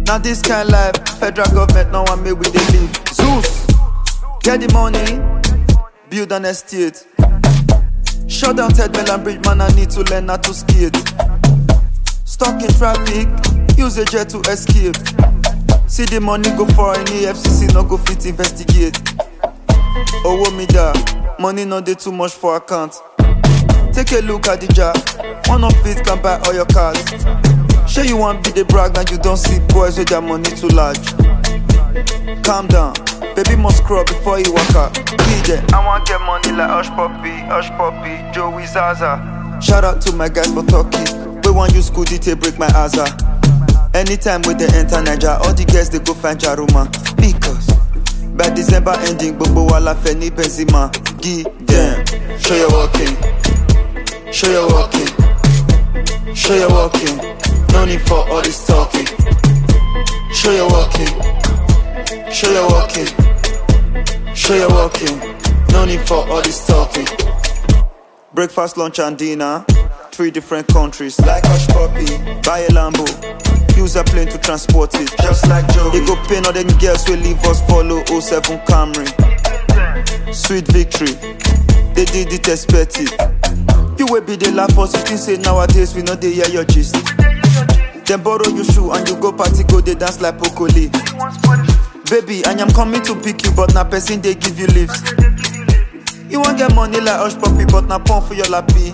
Now this kind life, federal government no one make we dey live. Zeus, get the money, build an estate. Shut down Ted Mellon Bridge, man, I need to learn how to skate. Stuck in traffic, use a jet to escape. See the money go for in the FCC, no go fit investigate. Owo me da, money no dey too much for account. Take a look at the jar, one of it can buy all your cars. Sure you want be the brag and you don't see boys with their money too large. Calm down, baby must scrub before you walk out. Be there. I want get money like Hush Puppy, Joey Zaza. Shout out to my guys for Turkey. We want you school detail break my asa. Anytime with the enter Niger, all the girls they go find Jaruma. Because by December ending, Bobo Wala Feni Benzema. Give them, show your walking, show your walking, show your walking. No need for all this talking. Show your walking, show your walking, show your walking. No need for all this talking. Breakfast, lunch and dinner, 3 different countries. Like Hush Puppy, buy a Lambo, use a plane to transport it. Just like Joey. They go pay all them girls will leave us follow 07 Camry. Sweet victory, they did it expect it. You will be the laugh for 16 say nowadays we know they hear your gist. Then borrow your shoe and you go party go they dance like Pokoli. Baby, I am coming to pick you but na person they give you lift. You won't get money like Hush Puppy but na pump for your lappy.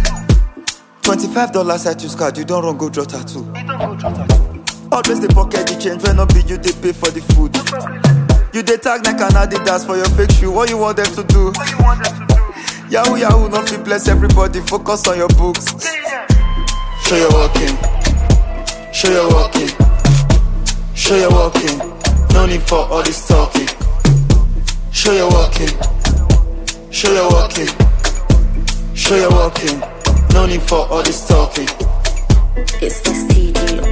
$25 at your card, you don't run go draw tattoo. Always the pocket the change when not be you they pay for the food. You they tag like an Adidas for your fake shoe. What you want them to do? Yahoo, not to bless everybody. Focus on your books. Show your walking, show your walking, show your walking. No need for all this talking. Show your walking, show your walking, show your walking. No need for all this talking. It's STD.